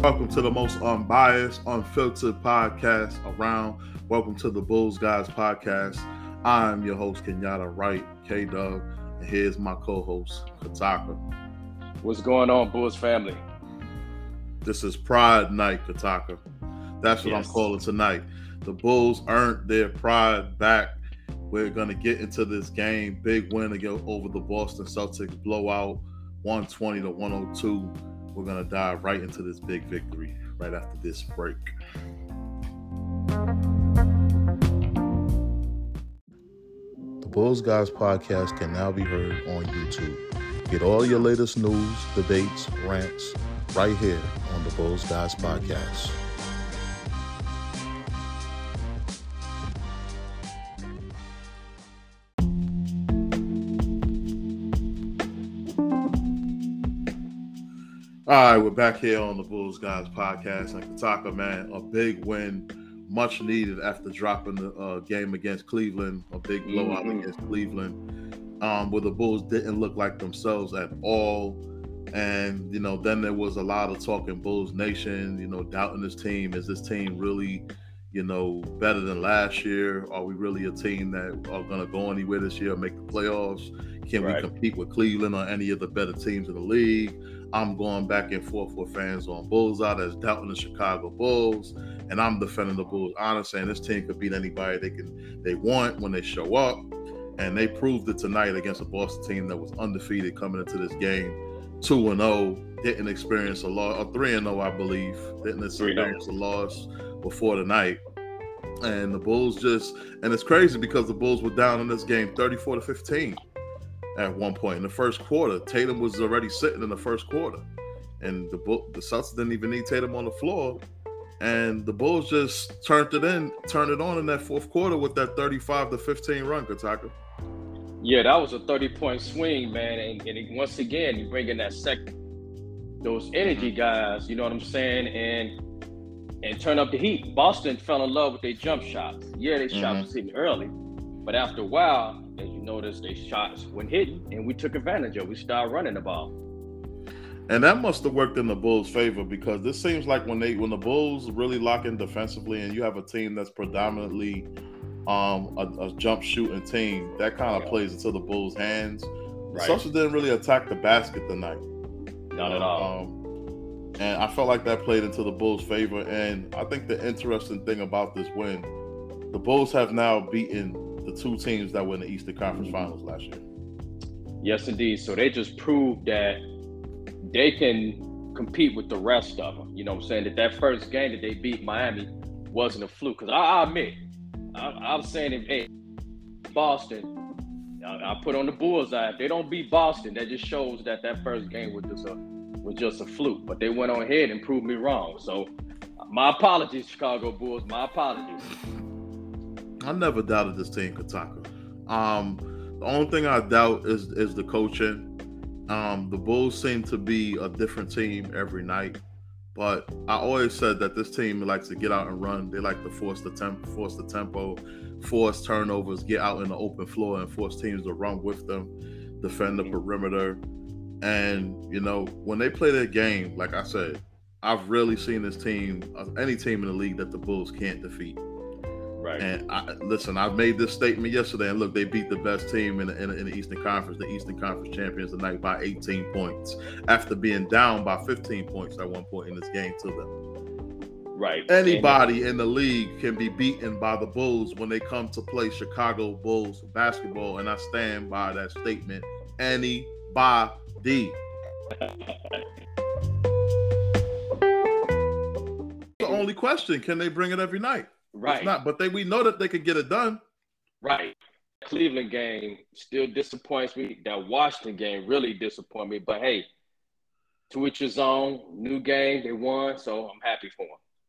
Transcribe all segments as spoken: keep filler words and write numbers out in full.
Welcome to the most unbiased, unfiltered podcast around. Welcome to the Bulls Guys podcast. I'm your host, Kenyatta Wright, K-Dub, and here's my co-host, Kataka. What's going on, Bulls family? This is Pride Night, Kataka. That's what yes. I'm calling tonight. The Bulls earned their pride back. We're going to get into this game. Big win again over the Boston Celtics, blowout, one twenty to one oh two. We're going to dive right into this big victory right after this break. The Bulls Guys podcast can now be heard on YouTube. Get all your latest news, debates, rants right here on the Bulls Guys podcast. All right, we're back here on the Bulls Guys podcast. And Kataka, man, a big win, much needed after dropping the uh, game against Cleveland, a big blowout mm-hmm. against Cleveland, um, where the Bulls didn't look like themselves at all. And, you know, then there was a lot of talk in Bulls Nation, you know, doubting this team. Is this team really, you know, better than last year? Are we really a team that are going to go anywhere this year, make the playoffs? Can right. we compete with Cleveland or any of the better teams in the league? I'm going back and forth with fans on Bullseye that's doubting the Chicago Bulls, and I'm defending the Bulls. Honestly, saying this team could beat anybody they can they want when they show up, and they proved it tonight against a Boston team that was undefeated coming into this game, two and oh, didn't experience a loss, or three and oh, I believe, didn't experience a loss before tonight. And the Bulls just, and it's crazy because the Bulls were down in this game thirty-four to fifteen. At one point in the first quarter. Tatum was already sitting in the first quarter, and the the Celtics didn't even need Tatum on the floor, and the Bulls just turned it in, turned it on in that fourth quarter with that thirty-five to fifteen run, Kataka. Yeah, that was a thirty-point swing, man, and, and it, once again, you bring in that second, those energy guys, you know what I'm saying, and and turn up the heat. Boston fell in love with their jump shots. Yeah, they shot was hitting early, but after a while, as you notice, they shots went hitting, and we took advantage of it. We started running the ball. And that must have worked in the Bulls' favor, because this seems like when they when the Bulls really lock in defensively and you have a team that's predominantly um, a, a jump shooting team, that kind of yeah. plays into the Bulls' hands. Right. Celtics didn't really attack the basket tonight. Not at all. Um, and I felt like that played into the Bulls' favor. And I think the interesting thing about this win, the Bulls have now beaten the two teams that were in the Eastern Conference Finals last year. Yes, indeed. So they just proved that they can compete with the rest of them. You know what I'm saying? That that first game that they beat Miami wasn't a fluke. Because I, I admit, I, I was saying, if hey, Boston, I, I put on the bullseye. If they don't beat Boston, that just shows that that first game was just a was just a fluke. But they went on ahead and proved me wrong. So my apologies, Chicago Bulls. My apologies. I never doubted this team, Kataka. Um, the only thing I doubt is is the coaching. Um, the Bulls seem to be a different team every night, but I always said that this team likes to get out and run. They like to force the temp, force the tempo, force turnovers, get out in the open floor, and force teams to run with them, defend the perimeter. And you know, when they play their game, like I said, I've really seen this team, any team in the league, that the Bulls can't defeat. Right. And I, listen, I made this statement yesterday, and look, they beat the best team in the, in, the, in the Eastern Conference, the Eastern Conference champions tonight, by eighteen points after being down by fifteen points at one point in this game to them. Right. Anybody and, in the league can be beaten by the Bulls when they come to play Chicago Bulls basketball, and I stand by that statement. Anybody. The only question: can they bring it every night? Right. It's not, but they we know that they could get it done. Right. Cleveland game still disappoints me. That Washington game really disappointed me. But hey, to each his own. New game, they won, so I'm happy for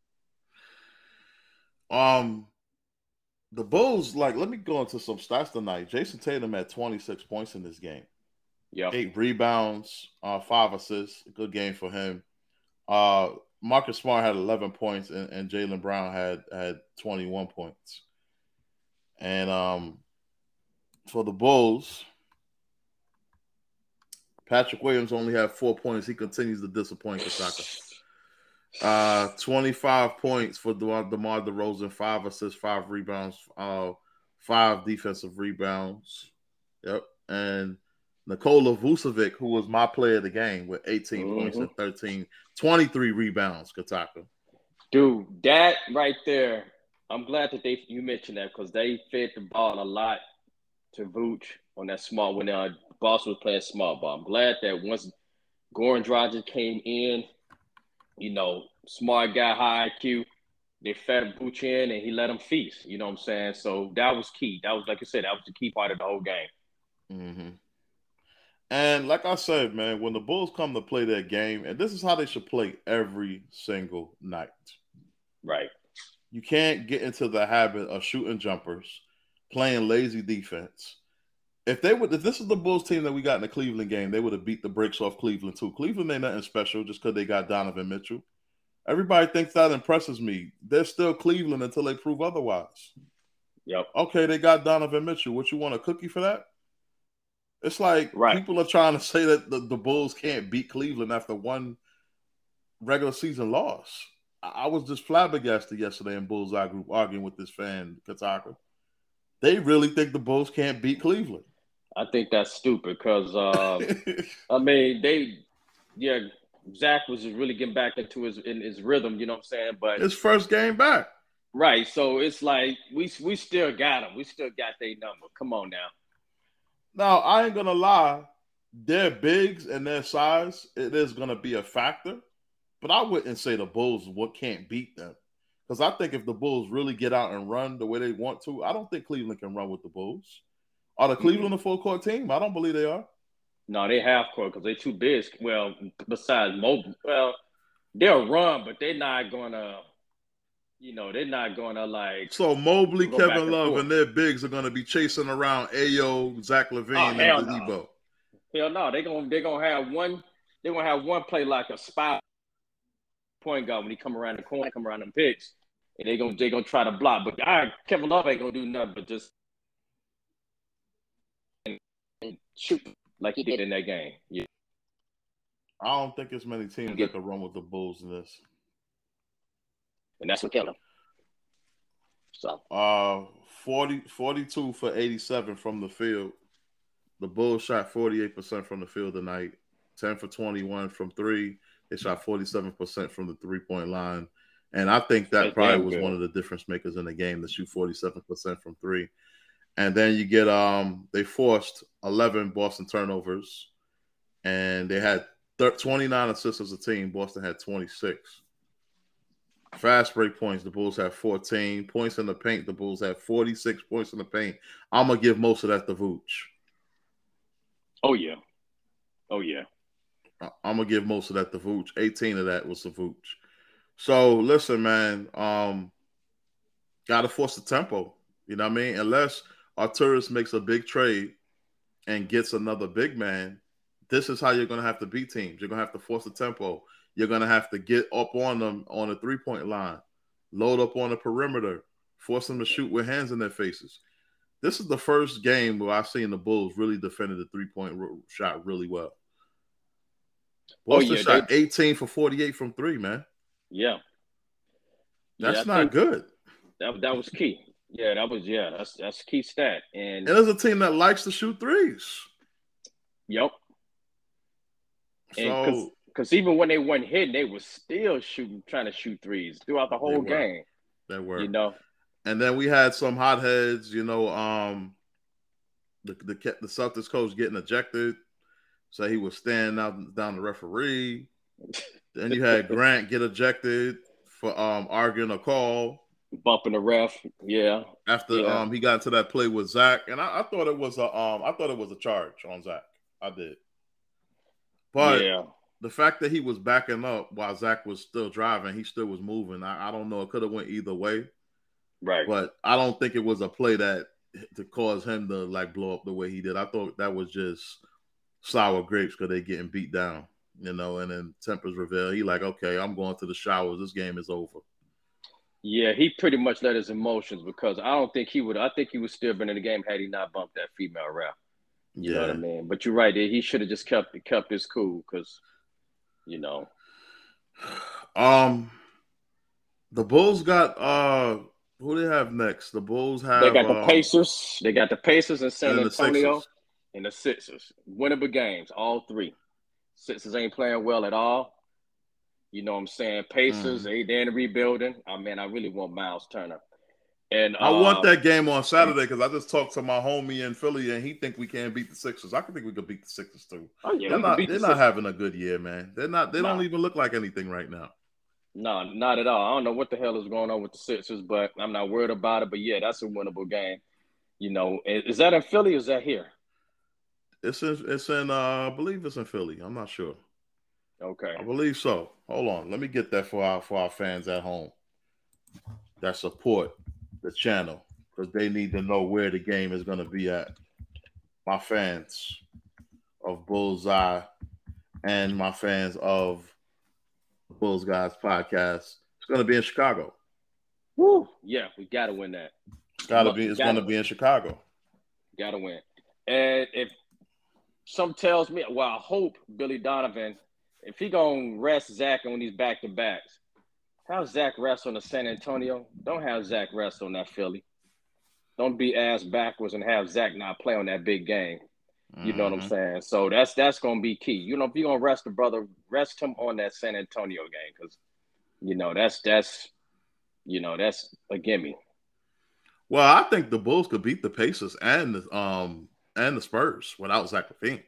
them. Um, the Bulls, like, let me go into some stats tonight. Jason Tatum had twenty-six points in this game. Yeah. Eight rebounds, uh, five assists. Good game for him. Uh, Marcus Smart had eleven points, and, and Jaylen Brown had had twenty-one points. And um, for the Bulls, Patrick Williams only had four points. He continues to disappoint Kasaka. Uh, twenty-five points for DeMar, DeMar DeRozan, five assists, five rebounds, uh, five defensive rebounds. Yep. And Nikola Vucevic, who was my player of the game with eighteen mm-hmm. points and thirteen, twenty-three rebounds, Kataka. Dude, that right there, I'm glad that they you mentioned that because they fed the ball a lot to Vooch on that small when uh, Boston was playing small ball. I'm glad that once Goran Dragic came in, you know, smart guy, high I Q, they fed Vooch in and he let him feast. You know what I'm saying? So that was key. That was, like you said, that was the key part of the whole game. Mm-hmm. And like I said, man, when the Bulls come to play their game, and this is how they should play every single night. Right. You can't get into the habit of shooting jumpers, playing lazy defense. If they would, if this is the Bulls team that we got in the Cleveland game, they would have beat the brakes off Cleveland too. Cleveland ain't nothing special just because they got Donovan Mitchell. Everybody thinks that impresses me. They're still Cleveland until they prove otherwise. Yep. Okay, they got Donovan Mitchell. What, you want a cookie for that? It's like right. people are trying to say that the, the Bulls can't beat Cleveland after one regular season loss. I, I was just flabbergasted yesterday in Bullseye Group arguing with this fan, Kataka. They really think the Bulls can't beat Cleveland. I think that's stupid because, um, I mean, they, yeah, Zach was really getting back into his in his rhythm, you know what I'm saying? But his first game back. Right. So it's like we we still got them. We still got their number. Come on now. Now, I ain't going to lie. Their bigs and their size, it is going to be a factor. But I wouldn't say the Bulls what can't beat them. Because I think if the Bulls really get out and run the way they want to, I don't think Cleveland can run with the Bulls. Are the Cleveland mm-hmm. a full court team? I don't believe they are. No, they half court because they're too big. Well, besides Mobley, well, they'll run, but they're not going to, you know, they're not going to like. So Mobley, Kevin Love, and, and their bigs are going to be chasing around Ayo, Zach LaVine, oh, and Debo. No. Hell no, they're going they're gonna have one. They're going to have one play like a spot point guard when he come around the corner, come around them picks, and they're going they gonna try to block. But I, Kevin Love ain't going to do nothing but just shoot like he did in that game. Yeah. I don't think there's many teams yeah. that can run with the Bulls in this. And that's what killed him. So uh forty, forty-two for eighty-seven from the field. The Bulls shot forty-eight percent from the field tonight, ten for twenty-one from three. They shot forty-seven percent from the three-point line. And I think that that's probably was good. one of the difference makers in the game to shoot forty-seven percent from three. And then you get um they forced eleven Boston turnovers, and they had twenty-nine assists as a team. Boston had twenty-six. Fast break points, the Bulls had fourteen. Points in the paint, the Bulls had forty-six points in the paint. I'm going to give most of that to Vooch. Oh, yeah. Oh, yeah. I'm going to give most of that to Vooch. eighteen of that was to Vooch. So, listen, man, um, got to force the tempo. You know what I mean? Unless Arturas makes a big trade and gets another big man, this is how you're going to have to beat teams. You're going to have to force the tempo. You're going to have to get up on them on the three-point line, load up on the perimeter, force them to shoot with hands in their faces. This is the first game where I've seen the Bulls really defended the three-point shot really well. Boston oh, yeah, shot they... eighteen for forty-eight from three, man. Yeah. That's yeah, not good. That, that was key. Yeah, that was, yeah, that's that's a key stat. And, and there's a team that likes to shoot threes. Yep. So... Because even when they weren't hitting, they were still shooting, trying to shoot threes throughout the whole they game. They were. You know? And then we had some hotheads, you know, um, the, the the Celtics coach getting ejected. So he was standing out down the referee. Then you had Grant get ejected for um, arguing a call. Bumping the ref, yeah. After yeah. um he got into that play with Zach. And I, I thought it was a um I thought it was a charge on Zach. I did. But yeah. the fact that he was backing up while Zach was still driving, he still was moving. I, I don't know. It could have went either way. Right. But I don't think it was a play that to cause him to like blow up the way he did. I thought that was just sour grapes because they getting beat down, you know, and then tempers reveal. He like, okay, I'm going to the showers. This game is over. Yeah, he pretty much let his emotions because I don't think he would. I think he would still been in the game had he not bumped that female ref. You yeah. know what I mean? But you're right. He should have just kept kept his cool because – You know, Um, the Bulls got uh, who they have next? The Bulls have They got the um, Pacers. They got the Pacers in San and the Antonio Sixers. and the Sixers. Winnable games, all three. Sixers ain't playing well at all. You know what I'm saying? Pacers, Mm. they they in the rebuilding. I mean, I really want Miles Turner. And I want uh, that game on Saturday because I just talked to my homie in Philly and he think we can beat the Sixers. I can think we could beat the Sixers too. oh yeah, They're we can not. beat They're the not Sixers. having a good year, man. They're not. They don't Nah. even look like anything right now. No, not at all. I don't know what the hell is going on with the Sixers, but I'm not worried about it. But yeah, that's a winnable game. You know, is that in Philly or is that here? It's in. It's in. Uh, I believe it's in Philly. I'm not sure. Okay. I believe so. Hold on. Let me get that for our for our fans at home that support the channel because they need to know where the game is going to be at. My fans of Bullseye and my fans of the Bulls Guys podcast. It's going to be in Chicago. Woo! Yeah, we got to win that. It's got to be. It's going to be in Chicago. Got to win. And if some tells me, well, I hope Billy Donovan, if he gonna rest Zach on these back to backs, have Zach rest on the San Antonio. Don't have Zach rest on that Philly. Don't be ass backwards and have Zach not play on that big game. You know Mm-hmm. what I'm saying? So that's that's gonna be key. You know, if you're gonna rest the brother, rest him on that San Antonio game because you know that's that's you know that's a gimme. Well, I think the Bulls could beat the Pacers and the um and the Spurs without Zach LaVine.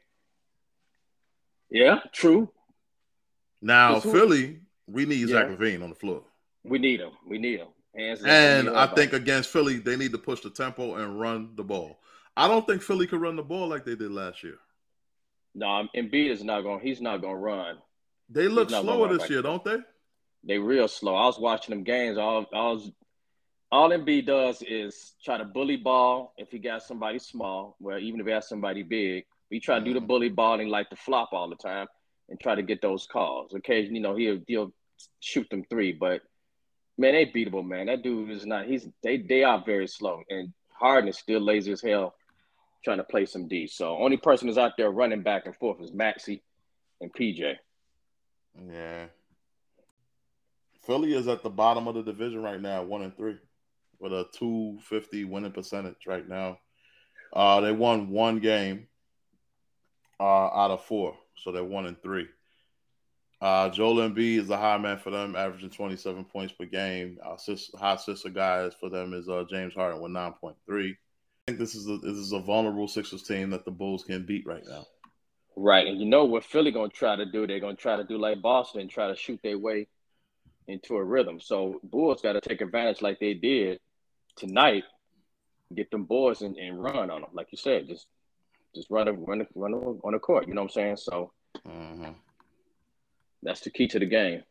Yeah, true. Now Philly, we need Yeah. Zach LaVine on the floor. We need him. We need him. Hands And I think against Philly, they need to push the tempo and run the ball. I don't think Philly could run the ball like they did last year. No, Embiid is not going. He's not going to run. They look not slower gonna this year, don't they? They real slow. I was watching them games. All, all, all Embiid does is try to bully ball. If he got somebody small, well, even if he has somebody big, he try to do the bully ball and he like to flop all the time and try to get those calls. Occasionally, you know, he'll he'll shoot them three, but man, they beatable, man. That dude is not. He's they they are very slow, and Harden is still lazy as hell trying to play some D. So only person that's out there running back and forth is Maxey and P J. Yeah. Philly is at the bottom of the division right now, one and three, with a two fifty winning percentage right now. Uh, they won one game uh, out of four, so they're one and three. Uh, Joel Embiid is the high man for them, averaging twenty-seven points per game. Our sis, high sister guys for them is uh, James Harden with nine point three. I think this is a this is a vulnerable Sixers team that the Bulls can beat right now. Right, and you know what Philly gonna try to do? They're gonna try to do like Boston and try to shoot their way into a rhythm. So Bulls got to take advantage like they did tonight, get them boys and, and run on them, like you said, just just run a, run a, run a, on the court. You know what I'm saying? So mm-hmm. that's the key to the game.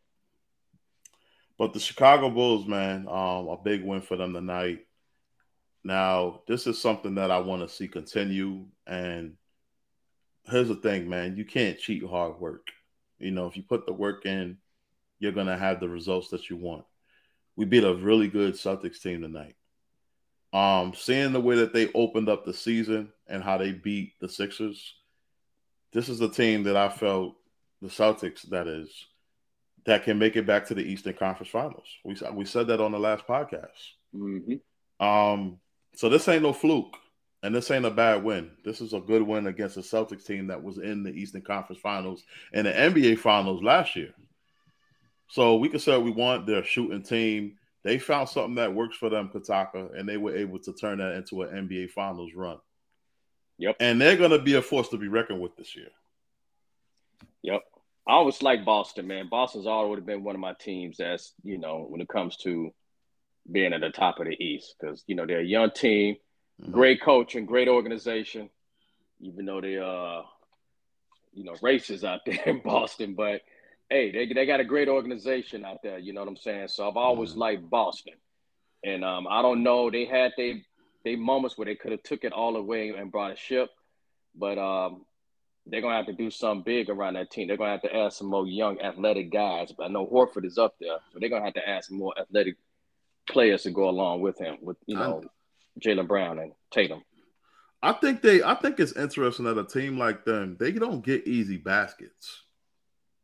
But the Chicago Bulls, man, um, a big win for them tonight. Now, this is something that I want to see continue. And here's the thing, man. You can't cheat hard work. You know, if you put the work in, you're going to have the results that you want. We beat a really good Celtics team tonight. Um, seeing the way that they opened up the season and how they beat the Sixers, this is a team that I felt, the Celtics, that is, that can make it back to the Eastern Conference Finals. We, we said that on the last podcast. Mm-hmm. Um, so this ain't no fluke, and this ain't a bad win. This is a good win against a Celtics team that was in the Eastern Conference Finals and the N B A Finals last year. So we can say what we want. They're a shooting team. They found something that works for them, Kataka, and they were able to turn that into an N B A Finals run. Yep. And they're going to be a force to be reckoned with this year. Yep. I always like Boston, man. Boston's always been one of my teams that's, you know, when it comes to being at the top of the East, because, you know, they're a young team, mm-hmm. great coach and great organization, even though they are, uh, you know, racist out there in Boston. But, hey, they they got a great organization out there, you know what I'm saying? So I've always mm-hmm. liked Boston. And um, I don't know, they had they, they moments where they could have took it all away and brought a ship. But um, they're going to have to do something big around that team. They're going to have to add some more young athletic guys. But I know Horford is up there, so they're going to have to add some more athletic players to go along with him, with, you know, Jaylen Brown and Tatum. I think they I think it's interesting that a team like them, they don't get easy baskets.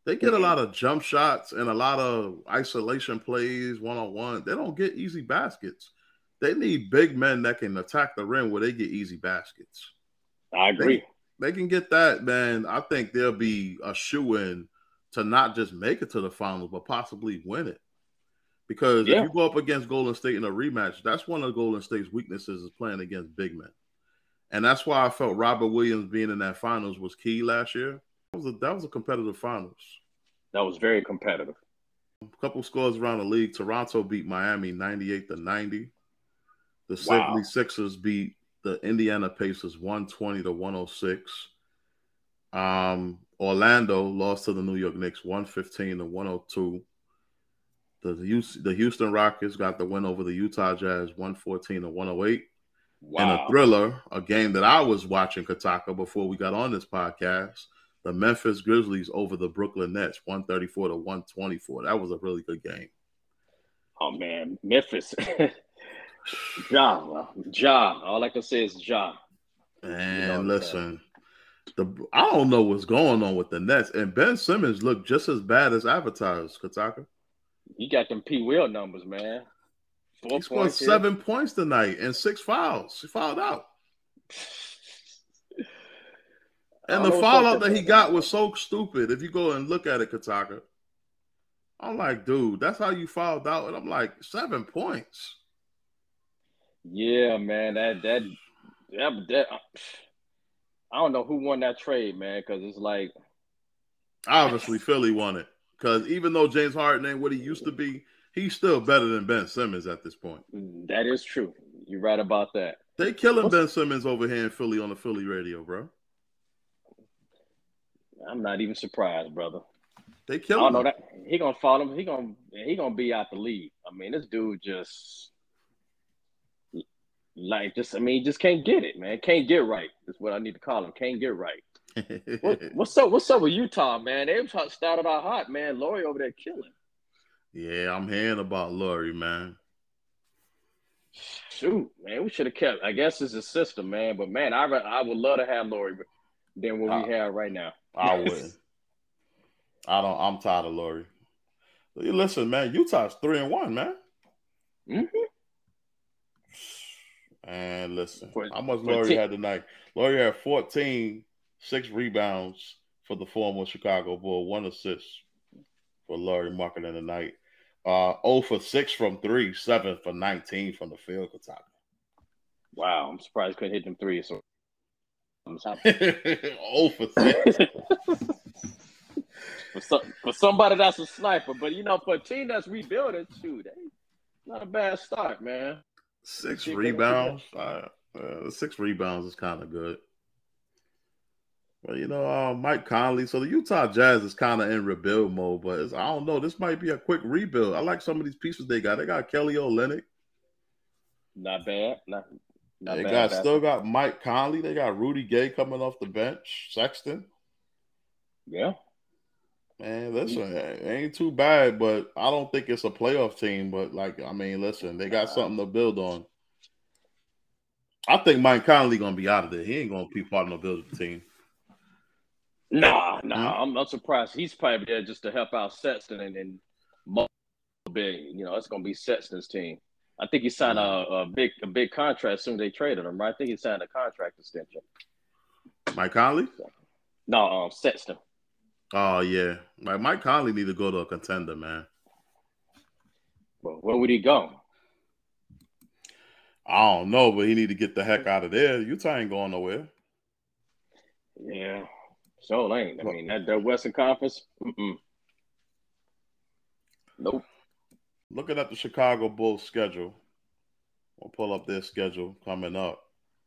They get a lot of jump shots and a lot of isolation plays, one on one. They don't get easy baskets. They need big men that can attack the rim where they get easy baskets. I agree. They, they can get that, man. I think they'll be a shoe-in to not just make it to the finals, but possibly win it. Because yeah. if you go up against Golden State in a rematch, that's one of Golden State's weaknesses is playing against big men. And that's why I felt Robert Williams being in that finals was key last year. That was a, that was a competitive finals. That was very competitive. A couple scores around the league. Toronto beat Miami ninety-eight to ninety. The Wow. seventy-sixers beat the Indiana Pacers one twenty to one oh six. Um, Orlando lost to the New York Knicks one fifteen to one oh two. The, the Houston Rockets got the win over the Utah Jazz one fourteen to one oh eight. Wow. And a thriller, a game that I was watching, Kataka, before we got on this podcast, the Memphis Grizzlies over the Brooklyn Nets one thirty-four to one twenty-four. That was a really good game. Oh, man. Memphis. Ja. Ja. All I can say is Ja. And you know listen, the I don't know what's going on with the Nets. And Ben Simmons looked just as bad as advertised, Kataka. He got them P. Will numbers, man. Four he scored seven here. points tonight and six fouls. He fouled out. And the foul out that he got was so stupid. If you go and look at it, Kataka, I'm like, dude, that's how you fouled out. And I'm like, seven points. Yeah, man. That, that, that, that I don't know who won that trade, man, because it's like. Obviously, Philly won it. Because even though James Harden ain't what he used to be, he's still better than Ben Simmons at this point. That is true. You're right about that. They killing What's... Ben Simmons over here in Philly on the Philly radio, bro. I'm not even surprised, brother. They killing him. I don't know that he gonna follow him. He gonna he gonna be out the league. I mean, this dude just like just I mean, just can't get it, man. Can't get right. That's what I need to call him. Can't get right. what, what's up? What's up with Utah, man? They started out hot, man. Laurie over there killing. Yeah, I'm hearing about Laurie, man. Shoot, man, we should have kept. I guess it's a system, man. But man, I I would love to have Laurie than what I, we have right now. I wouldn't. I don't. I'm tired of Laurie. Listen, man, Utah's three and one, man. Mm-hmm. And listen, for, how much Laurie t- had tonight? Laurie had fourteen. Six rebounds for the former Chicago Bull. One assist for Lauri Markkanen tonight. Uh, zero for six from three. Seven for nineteen from the field. Wow, I'm surprised he couldn't hit them threes. So. zero for six. for, some, for somebody that's a sniper. But, you know, for a team that's rebuilding, shoot, not a bad start, man. Six rebounds. Uh, uh, six rebounds is kind of good. Well, you know, uh, Mike Conley. So the Utah Jazz is kind of in rebuild mode, but it's, I don't know. This might be a quick rebuild. I like some of these pieces they got. They got Kelly Olynyk. Not bad. Not, not they bad. got still got Mike Conley. They got Rudy Gay coming off the bench. Sexton. Yeah. Man, listen, it ain't too bad, but I don't think it's a playoff team. But like, I mean, listen, they got something to build on. I think Mike Conley gonna be out of there. He ain't gonna be part of the building team. Nah, nah, mm-hmm. I'm not surprised. He's probably there just to help out Sexton and then big. You know, it's gonna be Sexton's team. I think he signed a, a big a big contract soon. They traded him, right? I think he signed a contract extension. Mike Conley? No, um, Sexton. Oh yeah, like Mike Conley need to go to a contender, man. Well, where would he go? I don't know, but he need to get the heck out of there. Utah ain't going nowhere. Yeah. So ain't. I mean, that, that Western Conference, mm-mm. Nope. Looking at the Chicago Bulls schedule, we'll pull up their schedule coming up.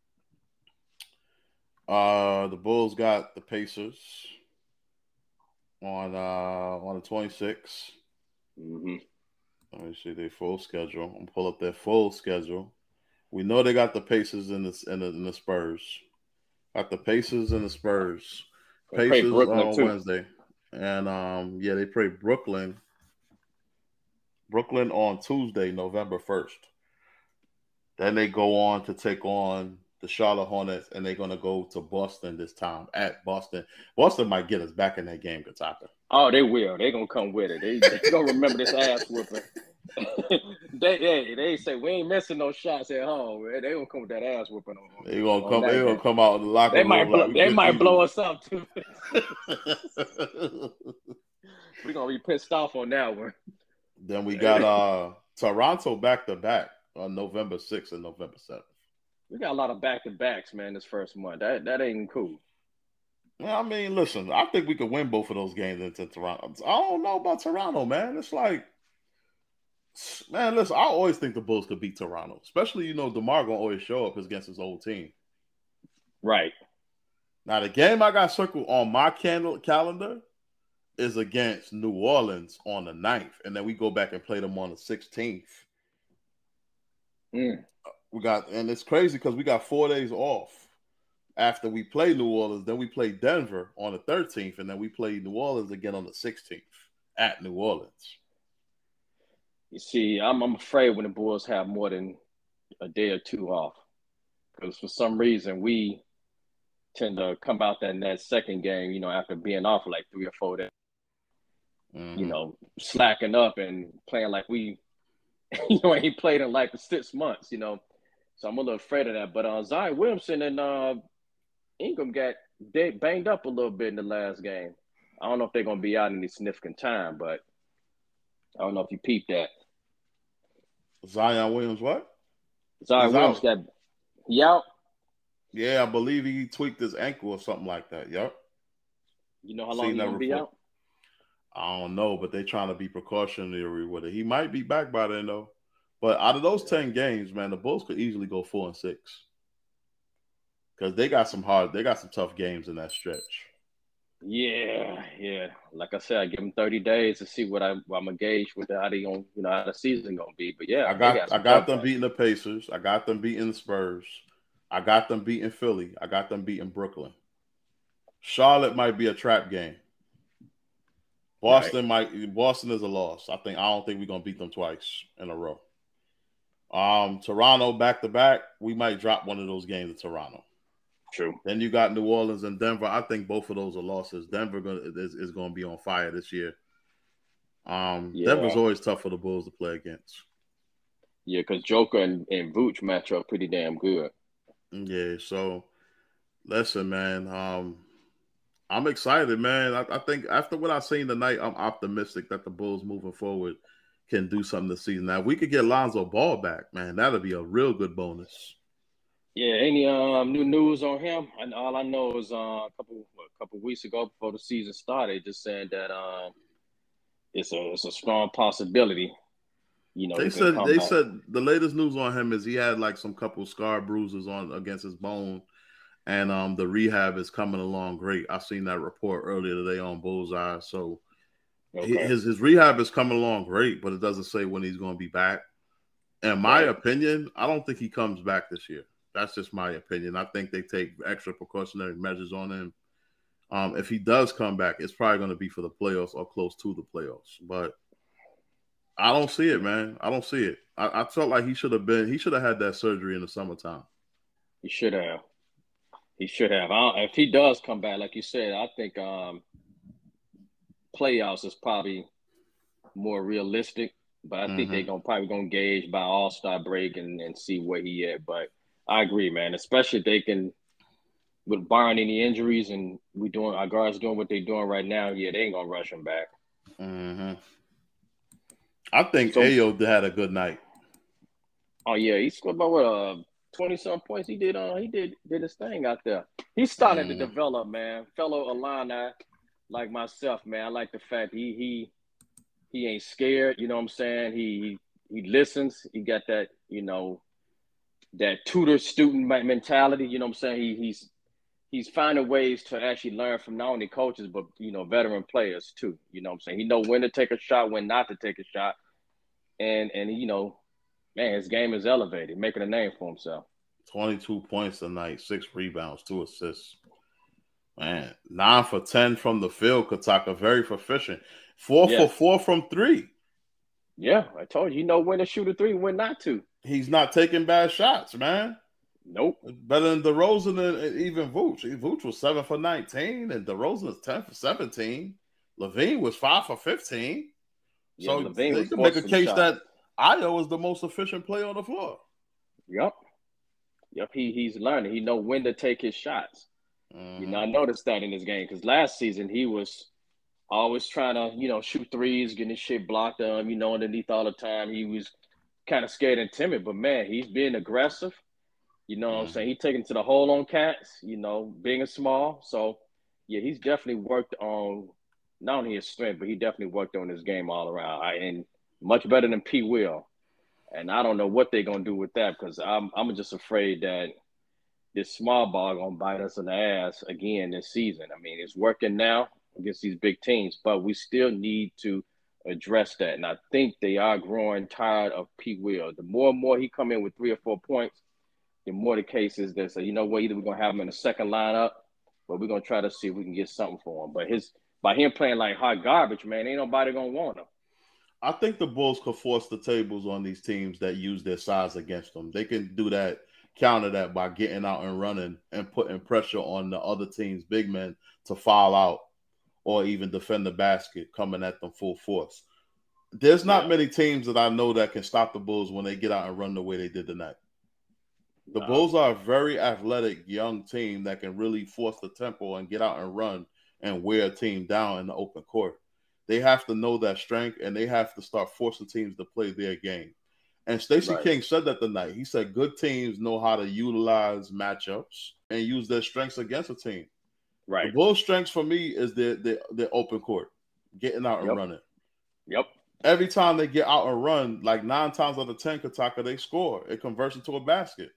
Uh, the Bulls got the Pacers on uh on the twenty-sixth. Mm-hmm. Let me see their full schedule. I'm gonna pull up their full schedule. We know they got the Pacers and the and the, and the Spurs. Got the Pacers and the Spurs. Pacers on too. Wednesday. And um, yeah, they play Brooklyn. Brooklyn on Tuesday, November first. Then they go on to take on the Charlotte Hornets, and they're gonna go to Boston this time at Boston. Boston might get us back in that game, Kataka. Oh, they will. They're gonna come with it. They they gonna remember this ass whooping. they, they they say we ain't missing no shots at home. Man. They gonna come with that ass whooping on. They gonna on come. They gonna come out in the locker they room. Might blow, like they might season. blow us up too. We're gonna be pissed off on that one. Then we got uh Toronto back to back on November sixth and November seventh. We got a lot of back to backs, man. This first month, that that ain't cool. I mean, listen, I think we could win both of those games into Toronto. I don't know about Toronto, man. It's like, man, listen, I always think the Bulls could beat Toronto, especially, you know, DeMar gonna always show up against his old team. Right. Now, the game I got circled on my candle calendar is against New Orleans on the ninth, and then we go back and play them on the sixteenth. Mm. We got, and it's crazy because we got four days off after we play New Orleans. Then we play Denver on the thirteenth, and then we play New Orleans again on the sixteenth at New Orleans. You see, I'm I'm afraid when the Bulls have more than a day or two off, because for some reason we tend to come out that in that second game, you know, after being off for like three or four days, mm-hmm. you know, slacking up and playing like we, you know, ain't played in like six months, you know. So I'm a little afraid of that. But uh, Zion Williamson and uh, Ingram got banged up a little bit in the last game. I don't know if they're going to be out any significant time, but I don't know if you peeped that. Zion Williams what? Zion He's Williams out. got – he out? Yeah, I believe he tweaked his ankle or something like that. Yep. You know how long he's going to be out? I don't know, but they're trying to be precautionary with it. He might be back by then, though. But out of those ten games, man, the Bulls could easily go four and six. Because they got some hard, they got some tough games in that stretch. Yeah, yeah. Like I said, I give them thirty days to see what I, I'm gonna gauge with how they gonna, you know, how the season gonna be. But yeah, I got, got I got them beating the Pacers. I got them beating the Spurs. I got them beating Philly. I got them beating Brooklyn. Charlotte might be a trap game. Boston right. might. Boston is a loss. I think. I don't think we're gonna beat them twice in a row. Um, Toronto back to back. We might drop one of those games to Toronto. True. Then you got New Orleans and Denver. I think both of those are losses. Denver gonna, is, is going to be on fire this year. Um, yeah. Denver's always tough for the Bulls to play against. Yeah, because Joker and, and Vooch match up pretty damn good. Yeah, so listen, man. Um, I'm excited, man. I, I think after what I've seen tonight, I'm optimistic that the Bulls moving forward can do something this season. Now, if we could get Lonzo Ball back, man, that'll be a real good bonus. Yeah, any um new news on him? And all I know is uh, a couple a couple weeks ago before the season started, just saying that um it's a it's a strong possibility. You know, they said they back. said the latest news on him is he had like some couple scar bruises on against his bone, and um the rehab is coming along great. I seen that report earlier today on Bullseye. So okay. his his rehab is coming along great, but it doesn't say when he's going to be back. In my right. opinion, I don't think he comes back this year. That's just my opinion. I think they take extra precautionary measures on him. Um, if he does come back, it's probably going to be for the playoffs or close to the playoffs. But I don't see it, man. I don't see it. I, I felt like he should have been. He should have had that surgery in the summertime. He should have. He should have. I, if he does come back, like you said, I think um, playoffs is probably more realistic. But I mm-hmm. think they're gonna probably gonna gauge by All-Star break and, and see where he at. But I agree, man. Especially if they can, with barring any injuries, and we doing our guards doing what they're doing right now. Yeah, they ain't gonna rush him back. Mm-hmm. I think so, Ayo had a good night. Oh yeah, he scored about what uh twenty some points. He did uh he did did his thing out there. He's starting mm-hmm. to develop, man. Fellow Illini like myself, man. I like the fact he he he ain't scared. You know what I'm saying? He he, he listens. He got that you know. that tutor student mentality, you know what I'm saying? He, he's he's finding ways to actually learn from not only coaches, but, you know, veteran players too. You know what I'm saying? He know when to take a shot, when not to take a shot. And, and you know, man, his game is elevated, making a name for himself. twenty-two points tonight, six rebounds, two assists. Man, nine for ten from the field, Kataka, very proficient. Four yeah. for four from three. Yeah, I told you, you know when to shoot a three, when not to. He's not taking bad shots, man. Nope. Better than DeRozan and, and even Vooch. Vooch was seven for nineteen, and DeRozan was ten for seventeen. LaVine was five for fifteen. Yeah, So LaVine you was can make a forcing case shots. that Ayo is the most efficient player on the floor. Yep. Yep. He he's learning. He know when to take his shots. Mm-hmm. You know, I noticed that in this game because last season he was always trying to, you know, shoot threes, getting his shit blocked on, you know, underneath all the time. He was kind of scared and timid, but man, he's being aggressive. You know what mm-hmm. I'm saying? He's taking to the hole on cats, you know, big and small. So, yeah, he's definitely worked on not only his strength, but he definitely worked on his game all around. I, and much better than P. Will. And I don't know what they're going to do with that because I'm I'm just afraid that this small ball going to bite us in the ass again this season. I mean, it's working now against these big teams, but we still need to address that. And I think they are growing tired of P. Will. The more and more he come in with three or four points, the more the case is that, so, you know what, either we're going to have him in the second lineup, but we're going to try to see if we can get something for him. But his by him playing like hot garbage, man, ain't nobody going to want him. I think the Bulls could force the tables on these teams that use their size against them. They can do that, counter that by getting out and running and putting pressure on the other team's big men to foul out or even defend the basket coming at them full force. There's not yeah. many teams that I know that can stop the Bulls when they get out and run the way they did tonight. The Bulls are a very athletic young team that can really force the tempo and get out and run and wear a team down in the open court. They have to know that strength, and they have to start forcing teams to play their game. And Stacey right. King said that tonight. He said good teams know how to utilize matchups and use their strengths against a team. Right. The Bulls' strengths for me is their, their, their open court, getting out and yep. running. Yep. Every time they get out and run, like nine times out of ten, Kataka, they score. It converts into a basket.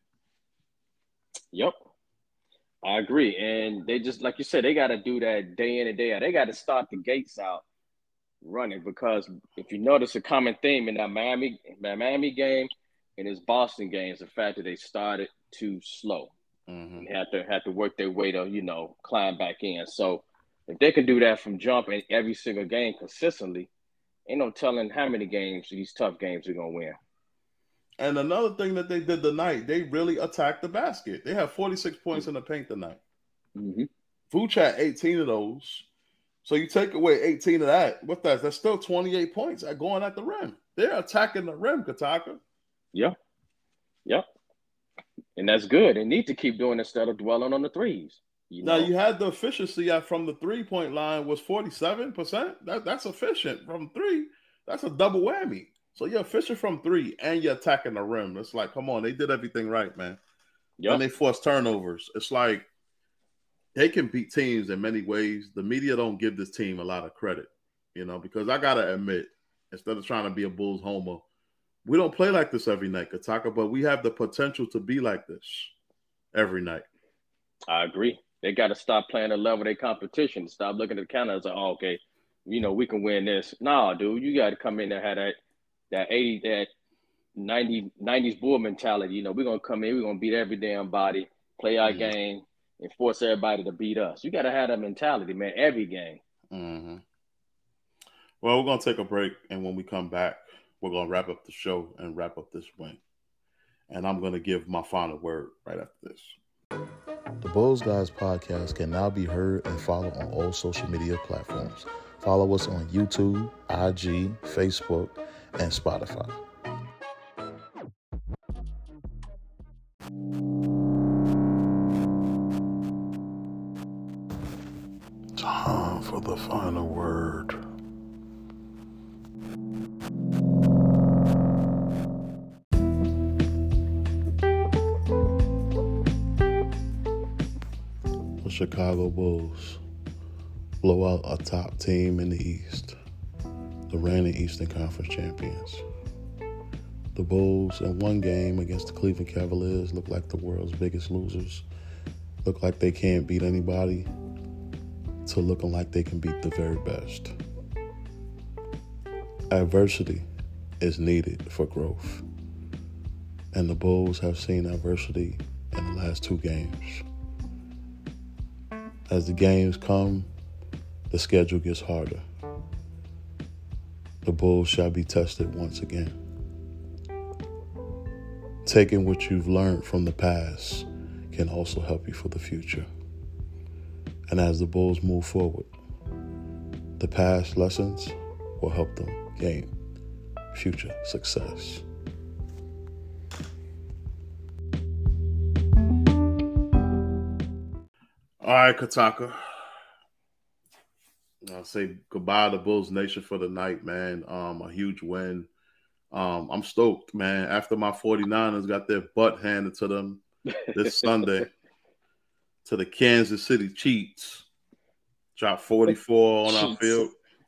Yep. I agree. And they just, like you said, they got to do that day in and day out. They got to start the gates out running because if you notice a common theme in that Miami, Miami game and his Boston game is the fact that they started too slow. Mm-hmm. And had to had to work their way to, you know, climb back in. So if they can do that from jump in every single game consistently, ain't no telling how many games, these tough games, they're going to win. And another thing that they did tonight, they really attacked the basket. They had forty-six points mm-hmm. in the paint tonight. Mm-hmm. Vooch had eighteen of those. So you take away eighteen of that. What's that? That's still twenty-eight points at going at the rim. They're attacking the rim, Kataka. Yeah. Yeah. And that's good. They need to keep doing it instead of dwelling on the threes. You know? Now, you had the efficiency from the three-point line was forty-seven percent. That, that's efficient from three. That's a double whammy. So you're efficient from three, and you're attacking the rim. It's like, come on, they did everything right, man. Yep. And they forced turnovers. It's like they can beat teams in many ways. The media don't give this team a lot of credit, you know, because I got to admit, instead of trying to be a Bulls homer, we don't play like this every night, Kataka, but we have the potential to be like this every night. I agree. They got to stop playing the level of their competition. Stop looking at the counter and say, oh, okay, you know, we can win this. Nah, dude, you got to come in and have that that eighty, that ninety, nineties Bull mentality. You know, we're going to come in, we're going to beat every damn body, play our mm-hmm. game, and force everybody to beat us. You got to have that mentality, man, every game. Mm-hmm. Well, we're going to take a break, and when we come back, we're going to wrap up the show and wrap up this win. And I'm going to give my final word right after this. The Bulls Guys podcast can now be heard and followed on all social media platforms. Follow us on YouTube, I G, Facebook, and Spotify. Time for the final word. The Chicago Bulls blow out a top team in the East, the reigning Eastern Conference champions. The Bulls, in one game against the Cleveland Cavaliers, look like the world's biggest losers. Look like they can't beat anybody, to looking like they can beat the very best. Adversity is needed for growth, and the Bulls have seen adversity in the last two games. As the games come, the schedule gets harder. The Bulls shall be tested once again. taking what you've learned from the past can also help you for the future. And as the Bulls move forward, the past lessons will help them gain future success. All right, Kataka. I'll say goodbye to Bulls Nation for the night, man. Um, a huge win. Um, I'm stoked, man. After my 49ers got their butt handed to them this Sunday to the Kansas City Chiefs. Dropped forty-four on our field.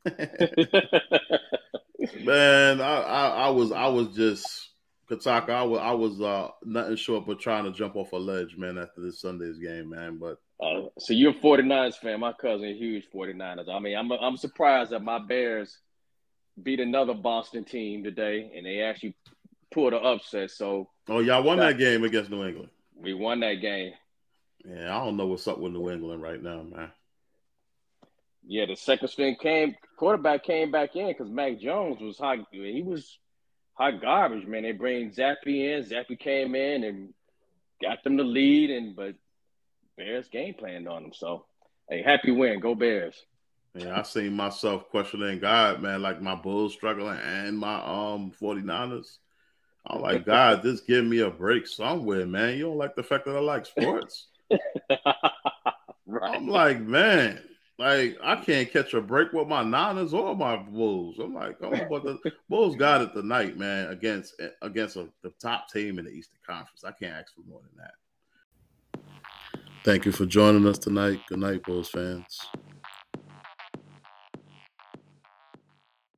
Man, I, I, I was I was just Kataka, I was I was uh, nothing short but trying to jump off a ledge, man, after this Sunday's game, man. But uh, so you're a 49ers fan. My cousin is a huge 49ers. I mean, I'm I'm surprised that my Bears beat another Boston team today, and they actually pulled an upset. So, oh, y'all won that, that game against New England. We won that game. Yeah, I don't know what's up with New England right now, man. Yeah, the second string came quarterback came back in because Mac Jones was hot. He was hot garbage, man. They bring Zappy in. Zappy came in and got them the lead, and but Bears game planned on them. So, hey, happy win, go Bears. Yeah, I seen myself questioning God, man, like my Bulls struggling and my um 49ers. I'm like, God, just give me a break somewhere, man. You don't like the fact that I like sports. Right. I'm like, man, like I can't catch a break with my Niners or my Bulls. I'm like, come on, but the Bulls got it tonight, man, against against a, the top team in the Eastern Conference. I can't ask for more than that. Thank you for joining us tonight. Good night, Bulls fans.